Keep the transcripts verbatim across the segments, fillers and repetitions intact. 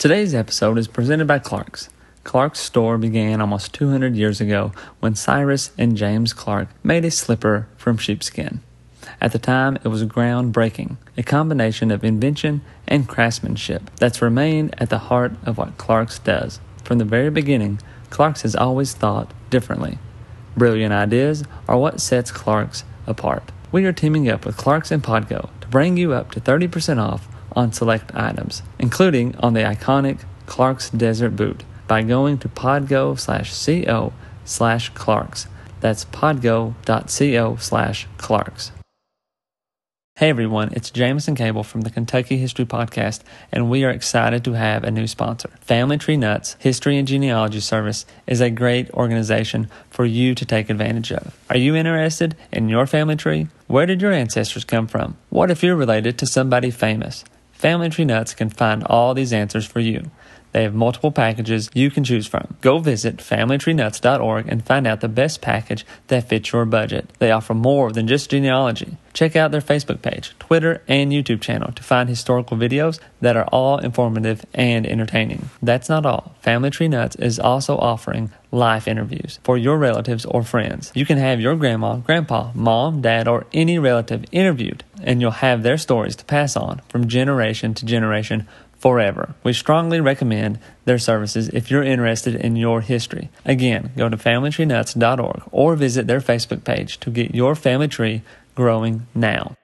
Today's episode is presented by Clark's. Clark's store began almost two hundred years ago when Cyrus and James Clark made a slipper from sheepskin. At the time, it was groundbreaking, a combination of invention and craftsmanship that's remained at the heart of what Clark's does. From the very beginning, Clark's has always thought differently. Brilliant ideas are what sets Clark's apart. We are teaming up with Clark's and Podgo to bring you up to thirty percent off on select items, including on the iconic Clark's Desert Boot, by going to podgo slash co slash Clark's. That's podgo.co slash Clark's. Hey everyone, it's Jameson Cable from the Kentucky History Podcast, and we are excited to have a new sponsor. Family Tree Nuts History and Genealogy Service is a great organization for you to take advantage of. Are you interested in your family tree? Where did your ancestors come from? What if you're related to somebody famous? Family Tree Nuts can find all these answers for you. They have multiple packages you can choose from. Go visit family tree nuts dot org and find out the best package that fits your budget. They offer more than just genealogy. Check out their Facebook page, Twitter, and YouTube channel to find historical videos that are all informative and entertaining. That's not all. Family Tree Nuts is also offering live interviews for your relatives or friends. You can have your grandma, grandpa, mom, dad, or any relative interviewed, and you'll have their stories to pass on from generation to generation forever. We strongly recommend their services if you're interested in your history. Again, go to family tree nuts dot org or visit their Facebook page to get your family tree growing now.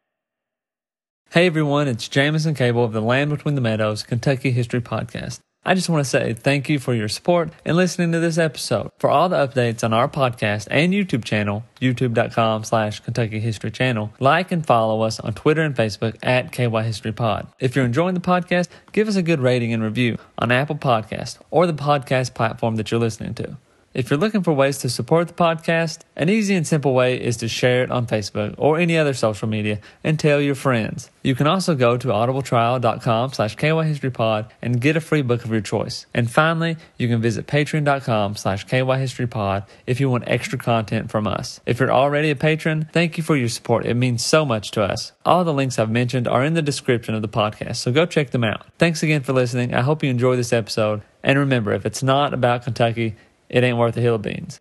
Hey everyone, it's Jameson Cable of the Land Between the Meadows Kentucky History Podcast. I just want to say thank you for your support and listening to this episode. For all the updates on our podcast and YouTube channel, youtube.com slash Kentucky History Channel, like and follow us on Twitter and Facebook at K Y History Pod. If you're enjoying the podcast, give us a good rating and review on Apple Podcasts or the podcast platform that you're listening to. If you're looking for ways to support the podcast, an easy and simple way is to share it on Facebook or any other social media and tell your friends. You can also go to audibletrial.com slash kyhistorypod and get a free book of your choice. And finally, you can visit patreon.com slash kyhistorypod if you want extra content from us. If you're already a patron, thank you for your support. It means so much to us. All the links I've mentioned are in the description of the podcast, so go check them out. Thanks again for listening. I hope you enjoy this episode. And remember, if it's not about Kentucky, it ain't worth a hill of beans.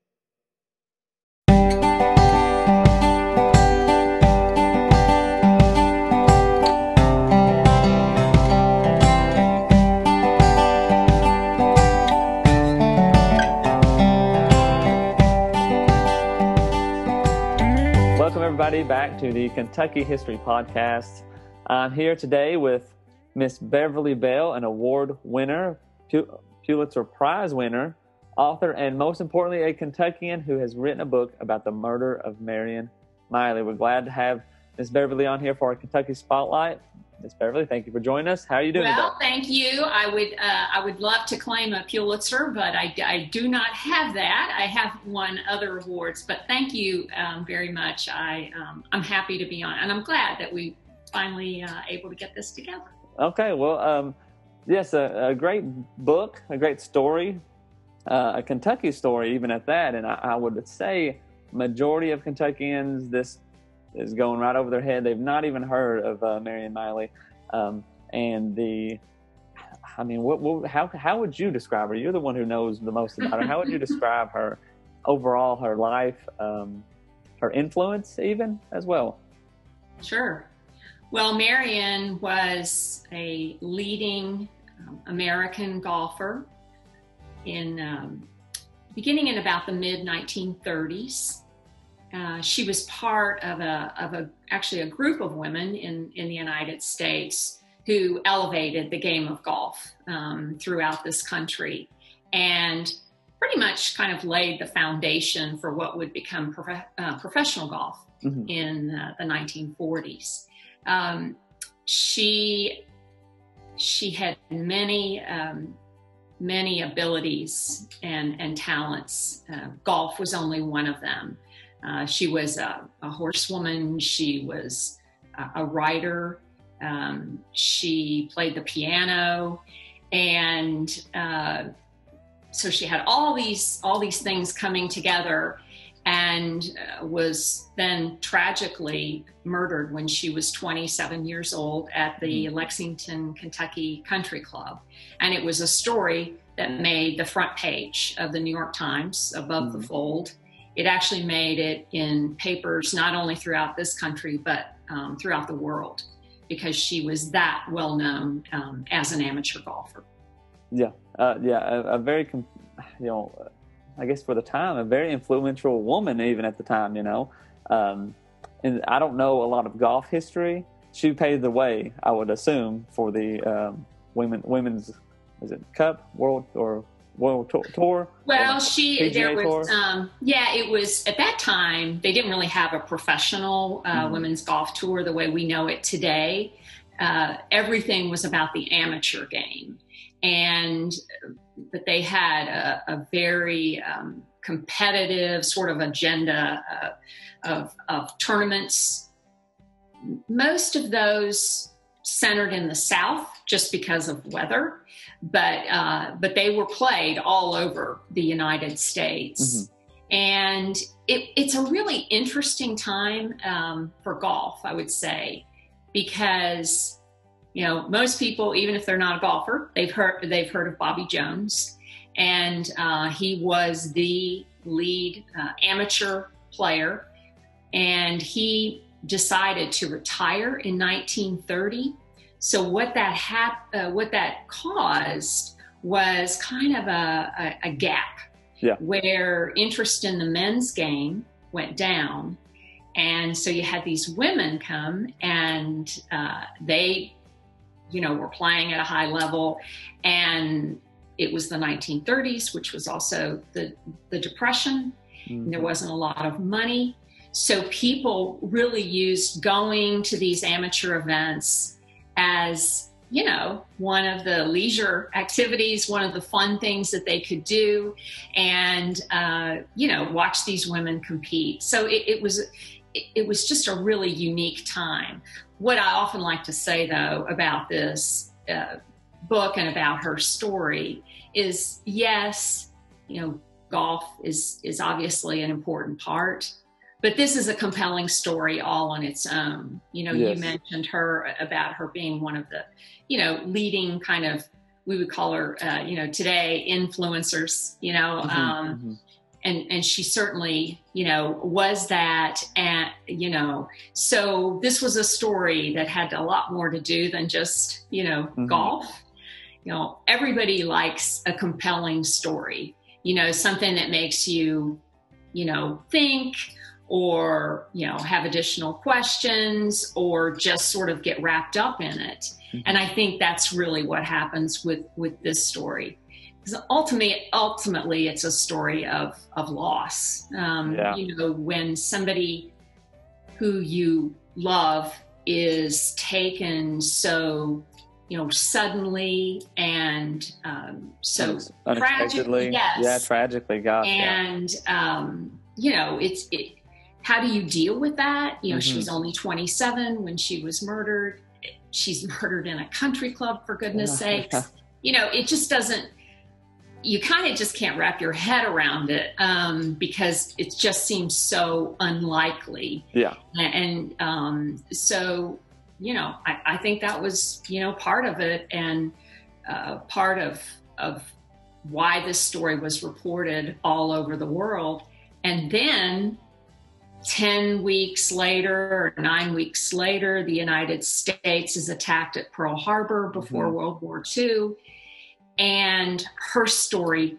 Welcome everybody back to the Kentucky History Podcast. I'm here today with Miss Beverly Bell, an award winner, Pulitzer Prize winner, author, and most importantly, a Kentuckian who has written a book about the murder of Marion Miley. We're glad to have Miss Beverly on here for our Kentucky Spotlight. Miss Beverly, thank you for joining us. How are you doing well, today? Thank you. I would uh, I would love to claim a Pulitzer, but I, I do not have that. I have won other awards, but thank you um, very much. I, um, I'm happy to be on, and I'm glad that we finally uh, able to get this together. Okay, well, um, yes, a, a great book, a great story. Uh, a Kentucky story, even at that, and I, I would say majority of Kentuckians, this is going right over their head. They've not even heard of uh, Marion Miley, um, and the, I mean, what, what, how how would you describe her? You're the one who knows the most about her. How would you describe her overall, her life, um, her influence, even as well? Sure. Well, Marion was a leading um, American golfer. In um, beginning in about the mid nineteen thirties, uh, she was part of a of a actually a group of women in in the United States who elevated the game of golf um, throughout this country, and pretty much kind of laid the foundation for what would become prof- uh, professional golf mm-hmm. in uh, the nineteen forties. Um, she she had many. Um, many abilities and, and talents. Uh, golf was only one of them. Uh, she was a, a horsewoman. She was a, a writer. Um, she played the piano. And uh, so she had all these, all these things coming together. and uh, was then tragically murdered when she was twenty-seven years old at the mm-hmm. Lexington, Kentucky Country Club. And it was a story that made the front page of the New York Times above mm-hmm. the fold. It actually made it in papers not only throughout this country, but um, throughout the world, because she was that well known um, as an amateur golfer. Yeah, uh, yeah, a, a very, you know, I guess for the time, a very influential woman even at the time, you know. Um, and I don't know a lot of golf history. She paved the way, I would assume, for the um, women women's, is it Cup, World or World Tour? Well, she, P G A there was, um, yeah, it was, at that time, they didn't really have a professional uh, mm-hmm. women's golf tour the way we know it today. Uh, everything was about the amateur game. And, but they had a, a very um, competitive sort of agenda uh, of, of tournaments. Most of those centered in the South just because of weather, but uh, but they were played all over the United States. Mm-hmm. And it, it's a really interesting time um, for golf, I would say, because, you know, most people, even if they're not a golfer, they've heard they've heard of Bobby Jones, and uh, he was the lead uh, amateur player, and he decided to retire in nineteen thirty. So what that hap- uh, what that caused was kind of a, a, a gap, yeah. where interest in the men's game went down, and so you had these women come, and uh, they, you know, were playing at a high level, and it was the nineteen thirties, which was also the the Depression. Mm-hmm. And there wasn't a lot of money, so people really used going to these amateur events as, you know, one of the leisure activities, one of the fun things that they could do, and uh, you know, watch these women compete. So it, it was it, it was just a really unique time. What I often like to say, though, about this uh, book and about her story is, yes, you know, golf is is obviously an important part, but this is a compelling story all on its own. You know, yes. You mentioned her, about her being one of the, you know, leading kind of, we would call her, uh, you know, today influencers, you know, mm-hmm, um, mm-hmm. and, and she certainly, you know, was that, and, you know, so this was a story that had a lot more to do than just, you know, mm-hmm. golf. You know, everybody likes a compelling story, you know, something that makes you, you know, think, or, you know, have additional questions, or just sort of get wrapped up in it. Mm-hmm. And I think that's really what happens with, with this story. Because ultimately, ultimately, it's a story of, of loss. Um, yeah. You know, when somebody who you love is taken so, you know, suddenly and um, so unexpectedly. Tragically, yes. Yeah, tragically, gosh. And, yeah. um, you know, it's, it, how do you deal with that? You know, mm-hmm. she's only twenty-seven when she was murdered. She's murdered in a country club, for goodness yeah. sakes. You know, it just doesn't, you kind of just can't wrap your head around it um, because it just seems so unlikely. Yeah. And um, so, you know, I, I think that was, you know, part of it, and uh, part of, of why this story was reported all over the world. And then ten weeks later, or nine weeks later, the United States is attacked at Pearl Harbor before mm-hmm. World War Two. And her story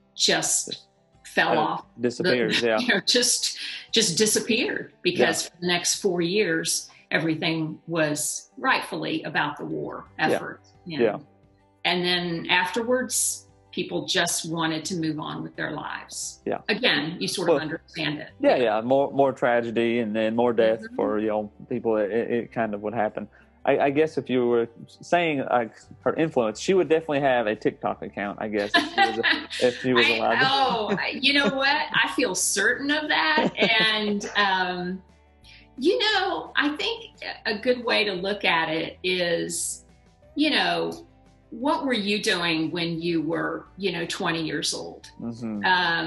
just fell uh, off. Disappeared, the, yeah. You know, just, just disappeared, because yeah. for the next four years, everything was rightfully about the war effort. Yeah. You know? yeah. And then afterwards, people just wanted to move on with their lives. Yeah. Again, you sort well, of understand it. Yeah, yeah. More more tragedy and then more death mm-hmm. for, you know, people. It, it kind of would happen. I, I guess if you were saying like her influence, she would definitely have a TikTok account, I guess, if she was, if she was allowed. I, oh, you know what? I feel certain of that. And, um, you know, I think a good way to look at it is, you know, what were you doing when you were, you know, twenty years old? Mm-hmm. Um,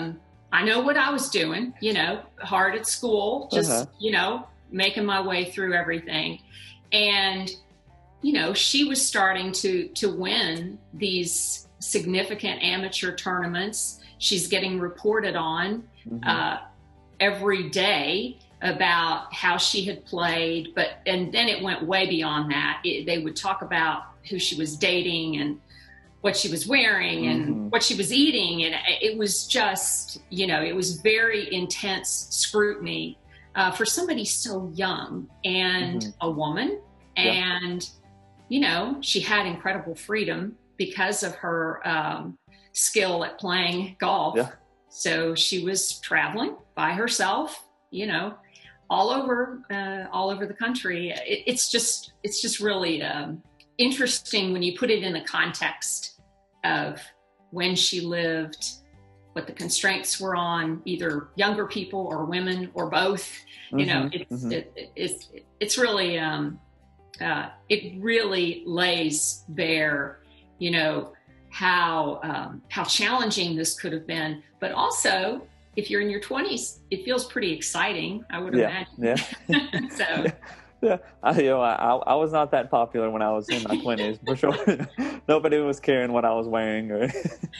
I know what I was doing, you know, hard at school, just, Uh-huh. you know, making my way through everything. And, you know, she was starting to, to win these significant amateur tournaments. She's getting reported on Mm-hmm. uh, every day about how she had played. But, and then it went way beyond that. It, they would talk about who she was dating and what she was wearing and Mm-hmm. what she was eating. And it was just, you know, it was very intense scrutiny uh, for somebody so young and Mm-hmm. a woman. Yeah. And, you know, she had incredible freedom because of her um, skill at playing golf. Yeah. So she was traveling by herself, you know, all over, uh, all over the country. It, it's just, it's just really um, interesting when you put it in the context of when she lived, what the constraints were on either younger people or women or both. You know, Mm-hmm. it's Mm-hmm. it, it, it's it's really um, uh, it really lays bare, you know, how um, how challenging this could have been, but also if you're in your twenties, it feels pretty exciting, I would Yeah. imagine. Yeah. So. Yeah, I, you know, I, I was not that popular when I was in my twenties, for sure. Nobody was caring what I was wearing. Or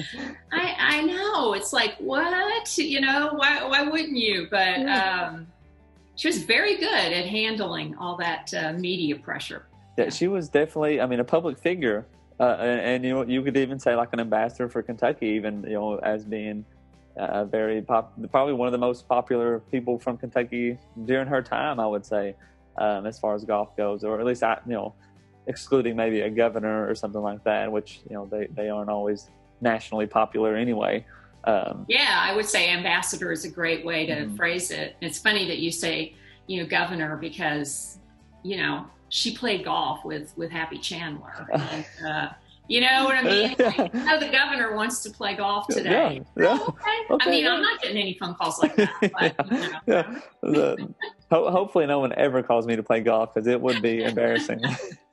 I, I know. It's like, what? You know, why, why wouldn't you? But um, she was very good at handling all that uh, media pressure. yeah, she was definitely, I mean, a public figure. Uh, and, and, you know, you could even say like an ambassador for Kentucky, even, you know, as being uh, very pop, probably one of the most popular people from Kentucky during her time, I would say. Um, as far as golf goes, or at least, I, you know, excluding maybe a governor or something like that, which, you know, they, they aren't always nationally popular anyway. Um, yeah, I would say ambassador is a great way to mm-hmm. phrase it. It's funny that you say, you know, governor, because, you know, she played golf with, with Happy Chandler. And, uh, you know what I mean? Like, oh, the governor wants to play golf today. Yeah, yeah. Oh, okay. Okay, I mean, yeah. I'm not getting any phone calls like that. But, you know. Yeah. The, ho- hopefully no one ever calls me to play golf, because it would be embarrassing.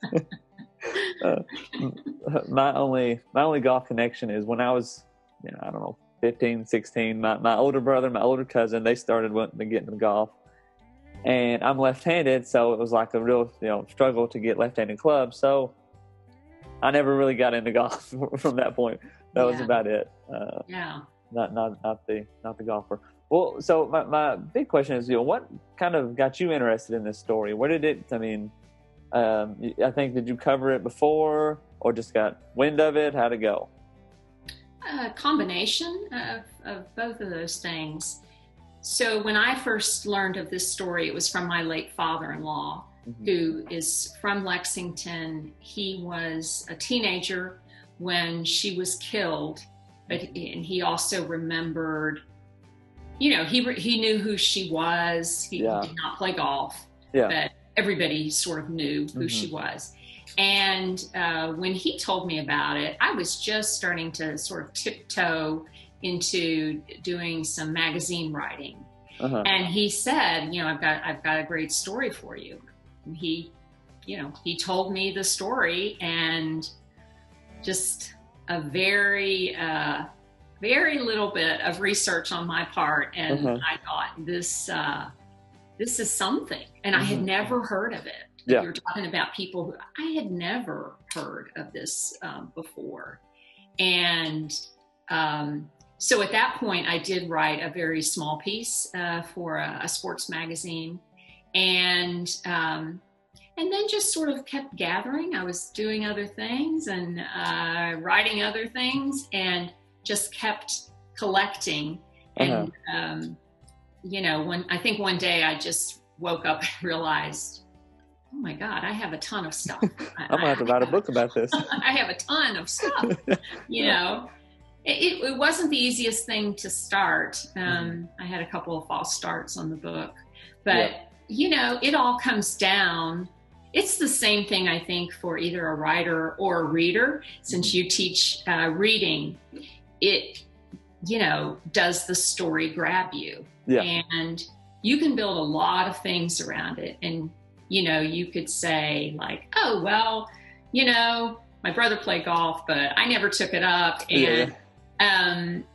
uh, my only my only golf connection is when I was, you know, I don't know, fifteen, sixteen, my, my older brother, my older cousin, they started wanting to get into golf. And I'm left-handed, so it was like a real, you know, struggle to get left-handed clubs. So I never really got into golf from that point. That Yeah. was about it. Uh, Yeah. not not not the not the golfer. Well, so my, my big question is, you know, what kind of got you interested in this story? Where did it? I mean, um, I think, did you cover it before, or just got wind of it? How'd it go? A combination of, of both of those things. So when I first learned of this story, it was from my late father-in-law, mm-hmm. who is from Lexington. He was a teenager when she was killed, but and he also remembered, you know, he he knew who she was. He Yeah. did not play golf, Yeah. but everybody sort of knew who Mm-hmm. she was. And uh, when he told me about it, I was just starting to sort of tiptoe into doing some magazine writing. Uh-huh. And he said, you know, I've got I've got a great story for you. And he, you know, he told me the story, and just a very, uh, very little bit of research on my part, and Uh-huh. I thought this uh, this is something, and I had Mhm. never heard of it. Yeah. You're talking about people who I had never heard of this um, before, and um, so at that point, I did write a very small piece uh, for a, a sports magazine, and um, and then just sort of kept gathering. I was doing other things and uh, writing other things, and just kept collecting. And Uh-huh. um, you know, when I think one day I just woke up and realized, oh my God, I have a ton of stuff. I'm gonna have to write a book about this. I have a ton of stuff. You know, it, it wasn't the easiest thing to start. Um, mm-hmm. I had a couple of false starts on the book, but yeah. you know, it all comes down. It's the same thing, I think, for either a writer or a reader. Since you teach uh, reading, it, you know, does the story grab you? Yeah. And you can build a lot of things around it. And, you know, you could say like, oh, well, you know, my brother played golf, but I never took it up. And, yeah. um,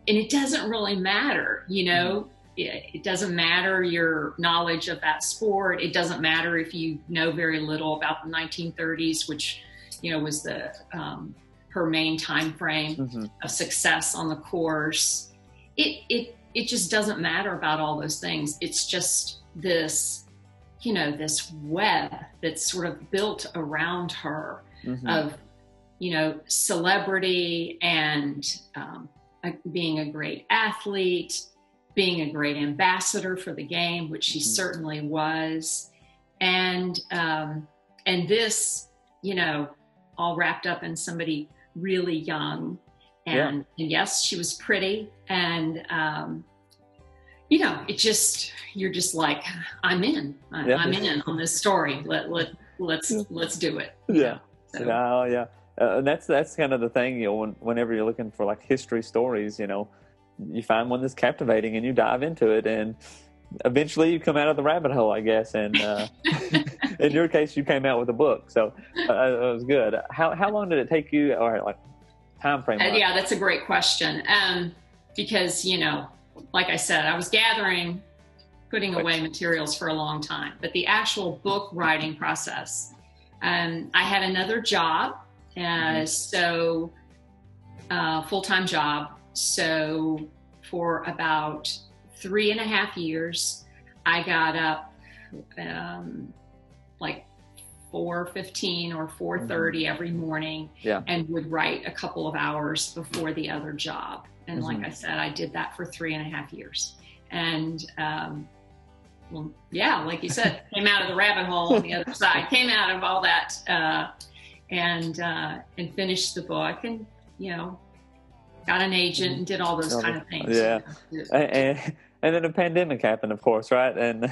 and it doesn't really matter, you know. Mm-hmm. it, it doesn't matter your knowledge of that sport. It doesn't matter if you know very little about the nineteen thirties, which, you know, was the um, her main time frame mm-hmm. of success on the course. It it it just doesn't matter about all those things. It's just this, you know, this web that's sort of built around her mm-hmm. of, you know, celebrity and um, being a great athlete, being a great ambassador for the game, which she mm-hmm. certainly was. And, um, and this, you know, all wrapped up in somebody really young. And, yeah. and yes, she was pretty. And, um, you know, it just, you're just like, I'm in, I, yeah. I'm in on this story. Let, let, let's, let's do it. Yeah. So. Oh, yeah. Uh, and that's, that's kind of the thing, you know, when, whenever you're looking for like history stories, you know, you find one that's captivating and you dive into it, and eventually you come out of the rabbit hole, I guess. And, uh, in your case, you came out with a book. So uh, it was good. How, how long did it take you, or like time frame? Uh, yeah, that's a great question. Um, because, you know, like I said, I was gathering, putting away materials for a long time, but the actual book writing process, um, I had another job, uh, mm-hmm. so uh, full-time job. So for about three and a half years, I got up um, like four fifteen or four thirty mm-hmm. every morning, yeah. and would write a couple of hours before the other job. And mm-hmm. like I said, I did that for three and a half years. And, um, well, yeah, like you said, came out of the rabbit hole on the other side, came out of all that, uh, and, uh, and finished the book, and, you know, got an agent and did all those kind of things. Yeah. You know. and, and then a pandemic happened, of course, right? And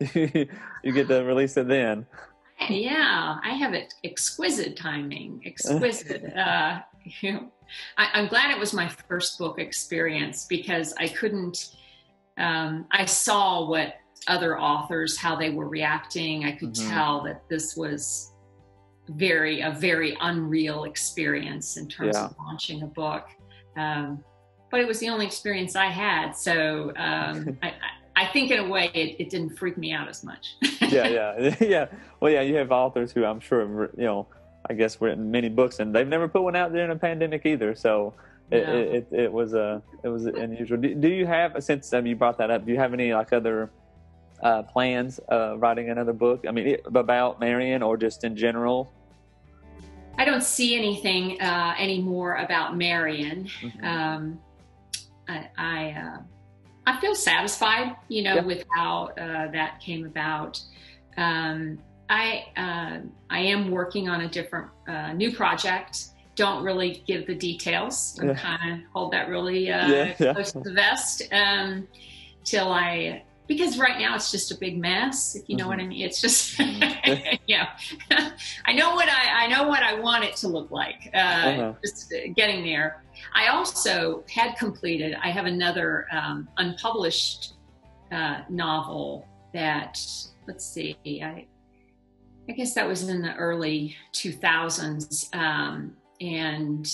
you get to release it then. Yeah, I have it exquisite timing, exquisite. uh, you know, I, I'm glad it was my first book experience, because I couldn't, um, I saw what other authors, how they were reacting. I could mm-hmm. tell that this was very, a very unreal experience in terms yeah. of launching a book. Um, but it was the only experience I had. So um, I, I think in a way it, it didn't freak me out as much. yeah, yeah, yeah. Well, yeah, you have authors who I'm sure, have, you know, I guess written many books, and they've never put one out during a pandemic either. So it, no. it, it, it was a, it was unusual. Do, do you have, since um, you brought that up, do you have any like other uh, plans uh, writing another book? I mean, about Marion or just in general? I don't see anything uh, anymore about Marion. Mm-hmm. Um, I, I, uh, I feel satisfied, you know, yeah. with how uh, that came about. Um, I uh, I am working on a different uh, new project. Don't really give the details. I'm yeah. kind of hold that really uh, yeah, yeah. close to the vest um, till I, because right now it's just a big mess. If you know mm-hmm. what I mean, it's just yeah. I know what I I know what I want it to look like. Uh, uh-huh. Just getting there. I also had completed. I have another um, unpublished uh, novel that, let's see, I. I guess that was in the early two thousands, um, and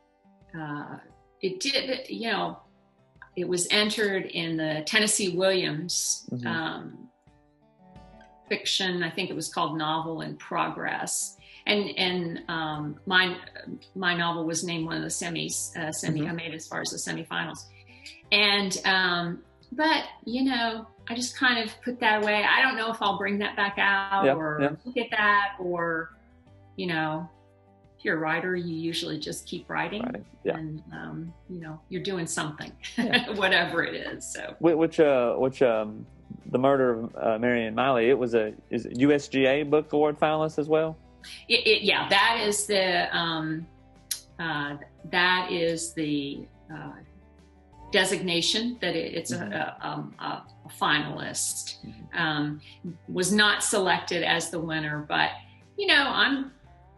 uh, it did, you know, it was entered in the Tennessee Williams mm-hmm. um, fiction. I think it was called Novel in Progress, and and um, my my novel was named one of the semis. Uh, semi, mm-hmm. I made as far as the semifinals, and um, but you know. I just kind of put that away. I don't know if I'll bring that back out yep, or yep. look at that, or, you know, if you're a writer, you usually just keep writing right. yeah. and, um, you know, you're doing something, yeah. whatever it is. So which, uh, which, um, The Murder of uh, Marion Miley, it was a is it U S G A Book Award finalist as well? It, it, yeah, that is the, um, uh, that is the, uh, designation that it, it's mm-hmm. a, a, um, a finalist. Mm-hmm. Um, was not selected as the winner, but you know, I'm,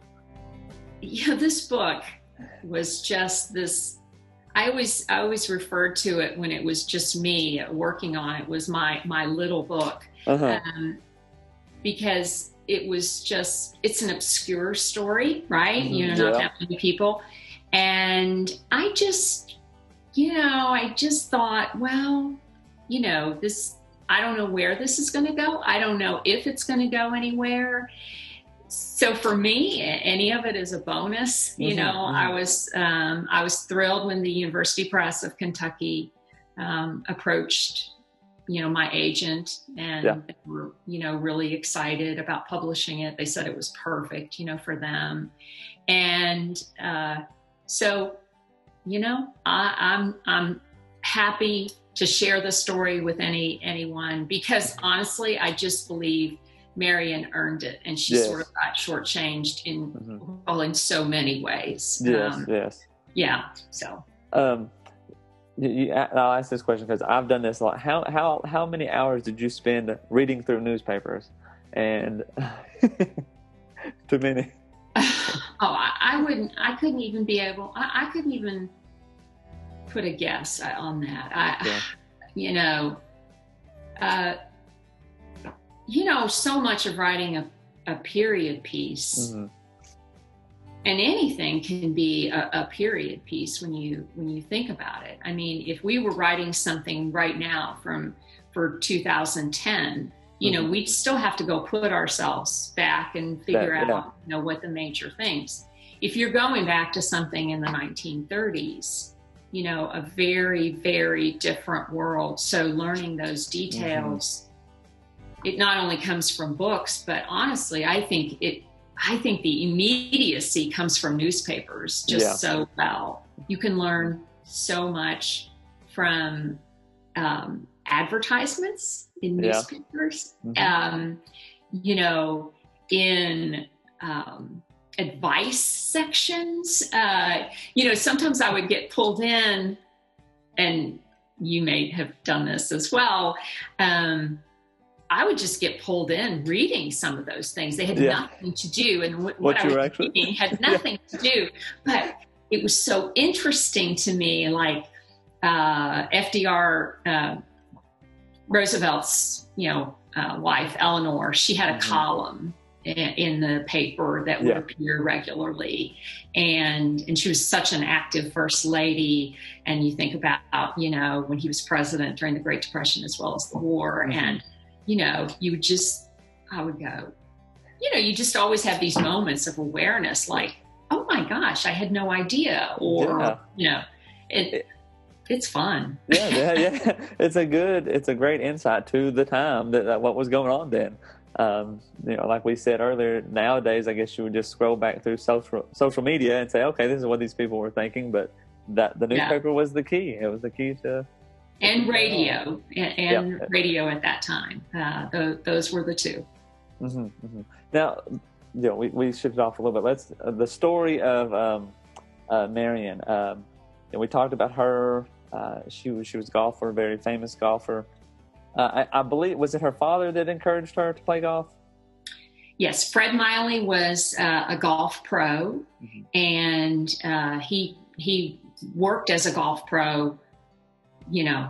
you know, this book was just this, I always, I always referred to it when it was just me working on it, was my, my little book. Uh-huh. Um, because it was just, it's an obscure story, right? Mm-hmm. You know, not yeah. that many people. And I just, you know, I just thought, well, you know, this, I don't know where this is going to go. I don't know if it's going to go anywhere. So for me, any of it is a bonus. You Mm-hmm, know, mm-hmm. I was um, I was thrilled when the University Press of Kentucky um, approached, you know, my agent, and Yeah. they were, you know, really excited about publishing it. They said it was perfect, you know, for them. And uh, so, you know, I, I'm I'm happy to share the story with any anyone, because honestly, I just believe Marian earned it, and she Yes. sort of got shortchanged in Mm-hmm. well, in so many ways. Yes, Um, yes. yeah. So. Um, you, you, I'll ask this question because I've done this a lot. How how how many hours did you spend reading through newspapers? And too many. Oh, I, I wouldn't. I couldn't even be able. I, I couldn't even put a guess on that. I, Yeah. you know, uh, you know, so much of writing a, a period piece, Mm-hmm. and anything can be a, a period piece when you when you think about it. I mean, if we were writing something right now from for two thousand ten, you know, Mm-hmm. we'd still have to go put ourselves back and figure That- yeah. out, you know, what the major things. If you're going back to something in the nineteen thirties, you know, a very, very different world. So learning those details, mm-hmm. it not only comes from books, but honestly, I think it, I think the immediacy comes from newspapers just Yeah. so well. You can learn so much from um, advertisements in Yeah. newspapers, Mm-hmm. um, you know, in um, advice sections. Uh, you know, sometimes I would get pulled in, and you may have done this as well. Um, I would just get pulled in reading some of those things. They had Yeah. nothing to do, and what, What what I you were was actually- reading had nothing to do. But it was so interesting to me, like uh, F D R, uh, Roosevelt's, you know, uh, wife, Eleanor, she had a Mm-hmm. column in, in the paper that would Yeah. appear regularly. And, and she was such an active first lady. And you think about, you know, when he was president during the Great Depression as well as the war. Mm-hmm. And, you know, you would just, I would go, you know, you just always have these moments of awareness, like, oh my gosh, I had no idea. Or, Yeah. you know, it, It- it's fun. yeah, yeah, yeah. It's a good, it's a great insight to the time that, that what was going on then. Um, you know, like we said earlier, nowadays, I guess you would just scroll back through social social media and say, okay, this is what these people were thinking. But that the newspaper Yeah. was the key. It was the key to. And radio, and, and Yeah. radio at that time. Uh, those, those were the two. Mm-hmm, mm-hmm. Now, you know, we, we shifted off a little bit. Let's uh, the story of um, uh, Marian. Um, and we talked about her. Uh, she was she was a golfer, a very famous golfer. Uh, I, I believe was it her father that encouraged her to play golf? Yes, Fred Miley was uh, a golf pro, Mm-hmm. and uh, he he worked as a golf pro, you know,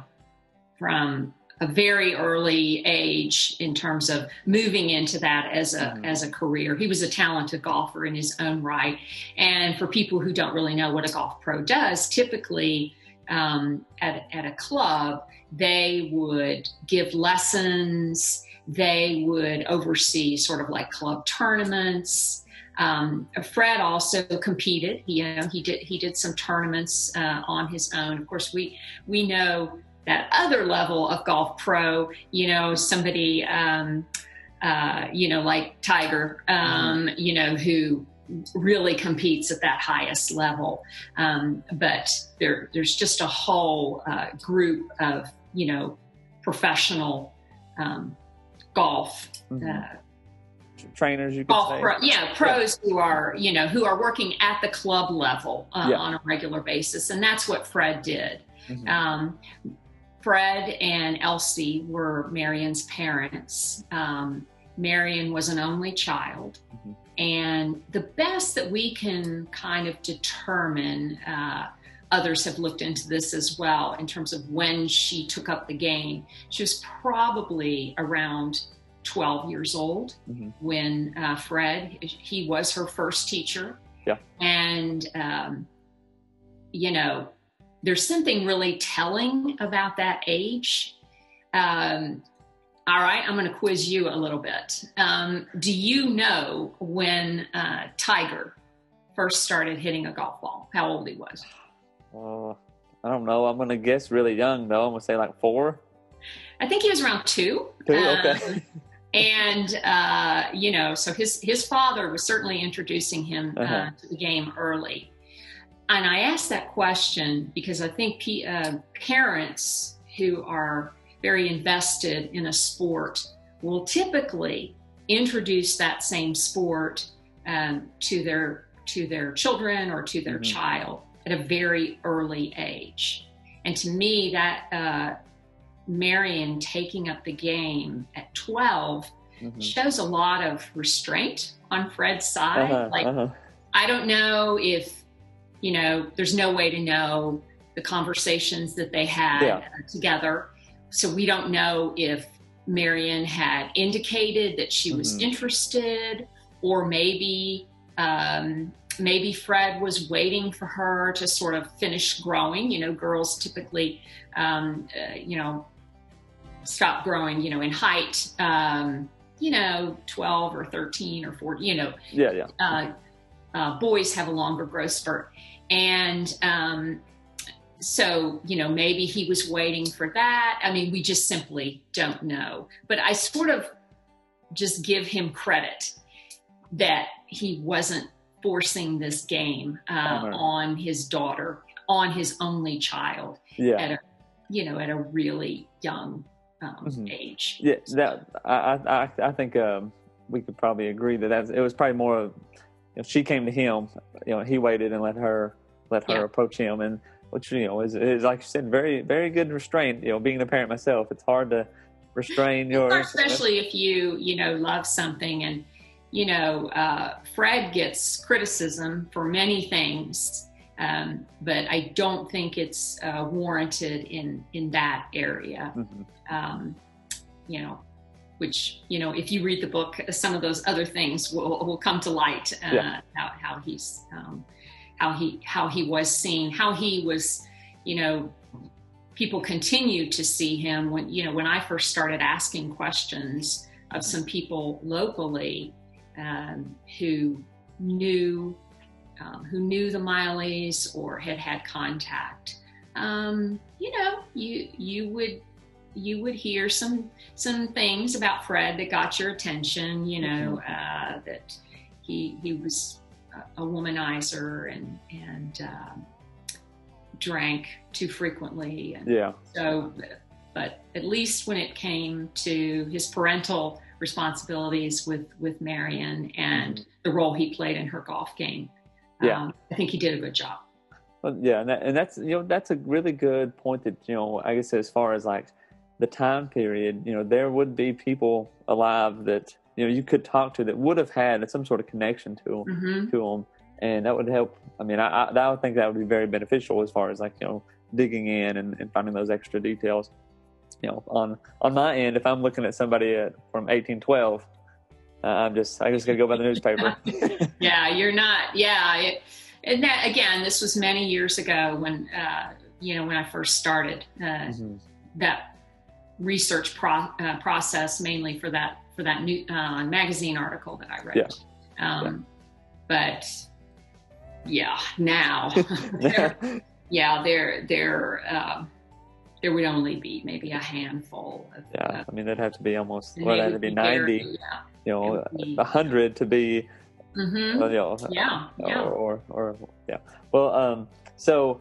from a very early age in terms of moving into that as a Mm-hmm. as a career. He was a talented golfer in his own right. And for people who don't really know what a golf pro does, typically um, at at a club, they would give lessons. They would oversee sort of like club tournaments. Um, Fred also competed. He, you know, he did he did some tournaments uh, on his own. Of course, we we know that other level of golf pro. You know, somebody um, uh, you know like Tiger. Um, mm-hmm. You know, who really competes at that highest level. Um, but there there's just a whole uh, group of you know professional um, golf. Mm-hmm. Uh, trainers, you could golf say. pro, yeah, pros yeah. who are, you know, who are working at the club level uh, yeah. on a regular basis. And that's what Fred did. Mm-hmm. Um, Fred and Elsie were Marian's parents. Um, Marian was an only child. Mm-hmm. And the best that we can kind of determine, uh, others have looked into this as well, in terms of when she took up the game, she was probably around twelve years old mm-hmm. when uh, Fred, he was her first teacher. Yeah. And, um, you know, there's something really telling about that age. Um, all right, I'm going to quiz you a little bit. Um, do you know when uh, Tiger first started hitting a golf ball, how old he was? Uh, I don't know. I'm going to guess really young, though. I'm going to say like four. I think he was around two. Two, okay. Um, and, uh, you know, so his, his father was certainly introducing him uh, uh-huh. to the game early. And I asked that question because I think p- uh, parents who are very invested in a sport will typically introduce that same sport um, to their to their children or to their mm-hmm. child at a very early age. And to me, that uh, Marion taking up the game at twelve mm-hmm. shows a lot of restraint on Fred's side. Uh-huh, like, uh-huh. I don't know if, you know, there's no way to know the conversations that they had yeah. uh, together. So we don't know if Marion had indicated that she was mm-hmm. interested, or maybe um, maybe Fred was waiting for her to sort of finish growing. You know, girls typically, um, uh, you know, stop growing, you know, in height, um, you know, twelve or thirteen or fourteen, you know. Yeah, yeah. Uh, uh, boys have a longer growth spurt. And um, so, you know, maybe he was waiting for that. I mean, we just simply don't know. But I sort of just give him credit that he wasn't forcing this game uh, uh-huh. on his daughter, on his only child, yeah. at a, you know, at a really young um, mm-hmm. age. Yeah, that I I I think um, we could probably agree that that's, it was probably more of, if she came to him, you know, he waited and let her let her yeah. approach him, and which, you know, is, is like you said, very very good restraint. You know, being a parent myself, it's hard to restrain your, especially if you you know love something, and you know uh, Fred gets criticism for many things, um, but I don't think it's uh, warranted in in that area. Mm-hmm. Um, you know. Which, you know, if you read the book, some of those other things will, will come to light. Uh, yeah. how, how he's, um, how he, how he was seen, how he was, you know, people continued to see him when, you know, when I first started asking questions of some people locally um, who knew, um, who knew the Mileys or had had contact. Um, you know, you you would. you would hear some some things about Fred that got your attention, you know, uh, that he he was a, a womanizer and and um, drank too frequently. And yeah. So, but at least when it came to his parental responsibilities with with Marion and mm-hmm. the role he played in her golf game, yeah. um, I think he did a good job. Well, yeah, and, that, and that's you know that's a really good point. That you know, I guess as far as like the time period, you know, there would be people alive that, you know, you could talk to that would have had some sort of connection to them, mm-hmm. to them, and that would help. I mean, I, I, I would think that would be very beneficial as far as like, you know, digging in and, and finding those extra details. You know, on on my end, if I'm looking at somebody at, from eighteen twelve, uh, I'm just I just gotta go by the newspaper. Yeah, you're not. Yeah, it, and that again, this was many years ago when uh, you know when I first started uh, mm-hmm. that. research pro- uh, process mainly for that for that new uh, magazine article that I read. Yeah. Um, yeah. But yeah, now, there, yeah, there there uh, there would only be maybe a handful. Of, yeah, uh, I mean that'd have to be almost what well, that'd be ninety, very, yeah. you know, be, a hundred to be. Mm-hmm. Uh, you know, yeah, uh, yeah. Or, or or yeah. Well, um, so.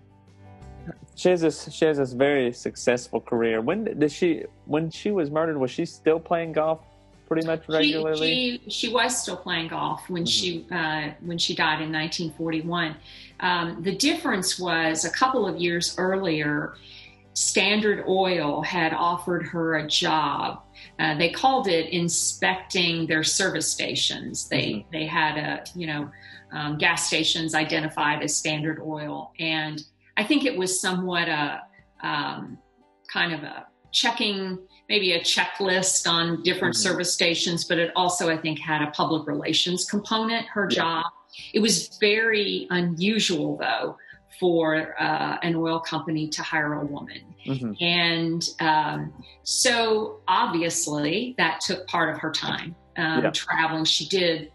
She has this. She has this very successful career. When did she? When she was murdered, was she still playing golf pretty much regularly? She she, she was still playing golf when mm-hmm. she uh, when she died in nineteen forty-one. Um, the difference was a couple of years earlier, Standard Oil had offered her a job. Uh, they called it inspecting their service stations. They mm-hmm. they had a you know um, gas stations identified as Standard Oil, and I think it was somewhat a um, kind of a checking, maybe a checklist on different mm-hmm. service stations, but it also, I think, had a public relations component, her yeah. job. It was very unusual, though, for uh, an oil company to hire a woman. Mm-hmm. And um, so obviously that took part of her time um, yeah. traveling. She did,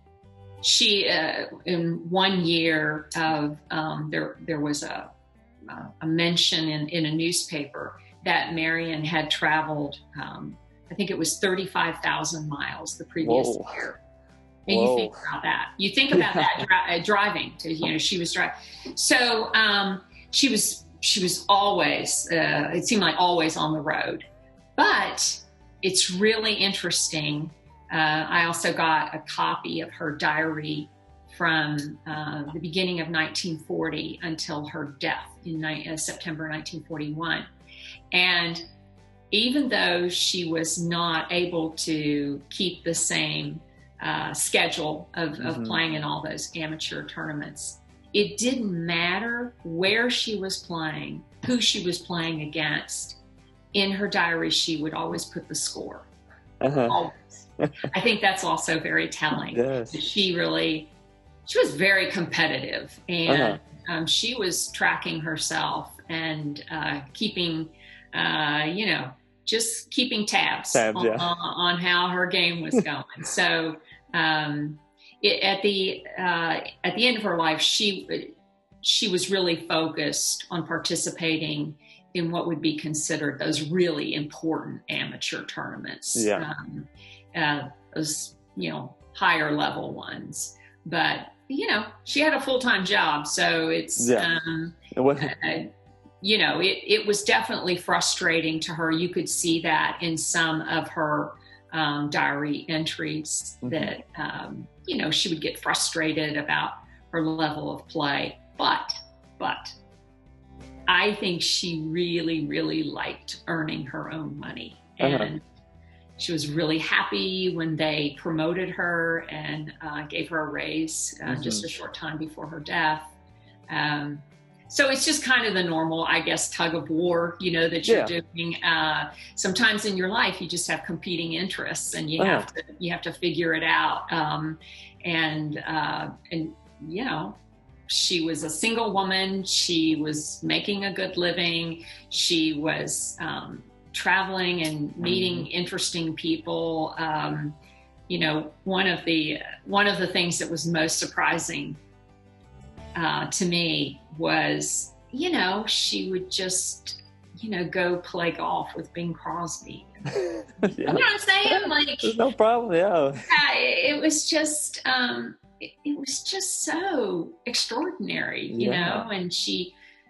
she, uh, in one year of, um, there, there was a, a mention in, in a newspaper that Marion had traveled, um, I think it was thirty-five thousand miles the previous Whoa. year. And Whoa. you think about that. You think about that dri- uh, driving. To, you know, she was driving. So um, she was she was always. Uh, it seemed like always on the road. But it's really interesting. Uh, I also got a copy of her diary from uh, the beginning of nineteen forty until her death in ni- uh, September nineteen forty-one, and even though she was not able to keep the same uh, schedule of, mm-hmm. of playing in all those amateur tournaments, it didn't matter where she was playing, who she was playing against. In her diary, she would always put the score. Uh-huh. Always. I think that's also very telling. Yes. She really, she was very competitive, and uh-huh. um, she was tracking herself and uh, keeping Uh, you know, just keeping tabs, tabs on, yeah. on, on how her game was going. So um, it, at the uh, at the end of her life, she she was really focused on participating in what would be considered those really important amateur tournaments. Yeah. Um, uh, those, you know, higher level ones. But, you know, she had a full-time job, so it's, yeah. um, uh, you know, it, it was definitely frustrating to her. You could see that in some of her um, diary entries mm-hmm. that, um, you know, she would get frustrated about her level of play. But, but I think she really, really liked earning her own money. And uh-huh. she was really happy when they promoted her and uh, gave her a raise uh, mm-hmm. just a short time before her death. Um, So it's just kind of the normal, I guess, tug of war, you know, that you're yeah. doing. Uh, sometimes in your life, you just have competing interests, and you uh-huh. have to you have to figure it out. Um, and uh, and you know, she was a single woman. She was making a good living. She was um, traveling and meeting mm-hmm. interesting people. Um, you know, one of the one of the things that was most surprising Uh, to me was, you know, she would just, you know, go play golf with Bing Crosby. yeah. You know what I'm saying? Like, there's no problem. Yeah. Uh, it was just, um, it, it was just so extraordinary, you yeah. know. And she,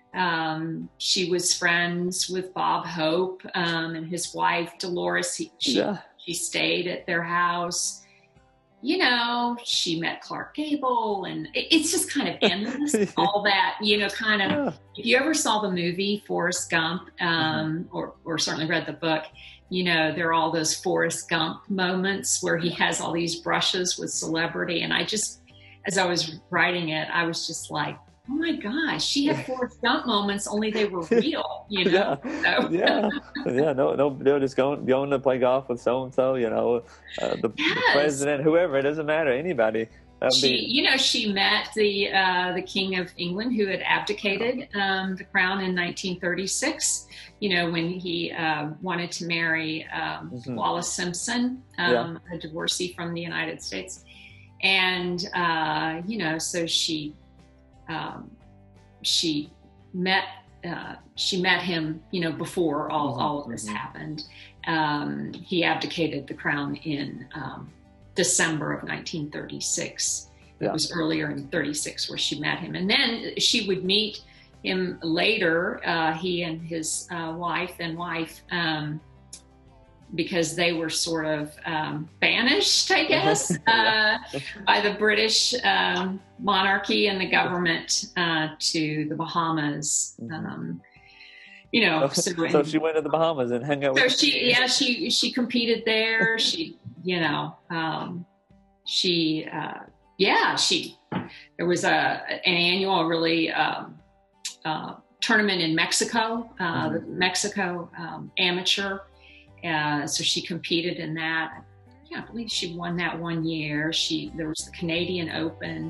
um, she was friends with Bob Hope um, and his wife Dolores. He, she, yeah. she stayed at their house. You know, she met Clark Gable, and it, it's just kind of endless, all that, you know, kind of, yeah. if you ever saw the movie Forrest Gump, um, mm-hmm. or, or certainly read the book, you know, there are all those Forrest Gump moments where he has all these brushes with celebrity. And I just, as I was writing it, I was just like, oh my gosh, she had Forrest Gump moments, only they were real, you know? Yeah, so. yeah, yeah. No, no, they're just going, going to play golf with so-and-so, you know, uh, the, yes. the president, whoever, it doesn't matter, anybody. She, be... you know, she met the uh, the King of England, who had abdicated um, the crown in nineteen thirty-six, you know, when he uh, wanted to marry um, mm-hmm. Wallis Simpson, um, yeah. a divorcee from the United States. And, uh, you know, so she... Um, she met uh, she met him, you know, before all, mm-hmm. all of this mm-hmm. happened. Um, he abdicated the crown in um, December of nineteen thirty-six. Yeah. It was earlier in thirty-six where she met him. And then she would meet him later, uh, he and his uh, wife and wife, um, because they were sort of um, banished, I guess, uh, by the British um, monarchy and the government uh, to the Bahamas. Um, you know, so, so, so she went to the Bahamas and hung out. So with she, yeah, she she competed there. She, you know, um, she, uh, yeah, she. There was a an annual, really um, uh, tournament in Mexico, uh, mm-hmm. the Mexico um, Amateur. Uh, so she competed in that. Yeah, I believe she won that one year. She there was the Canadian Open.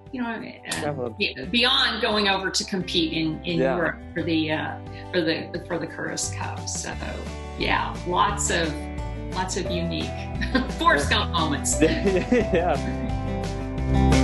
you know, uh, beyond going over to compete in, in yeah. Europe for the uh, for the for the Curtis Cup. So yeah, lots of lots of unique Forrest Gump moments. Yeah.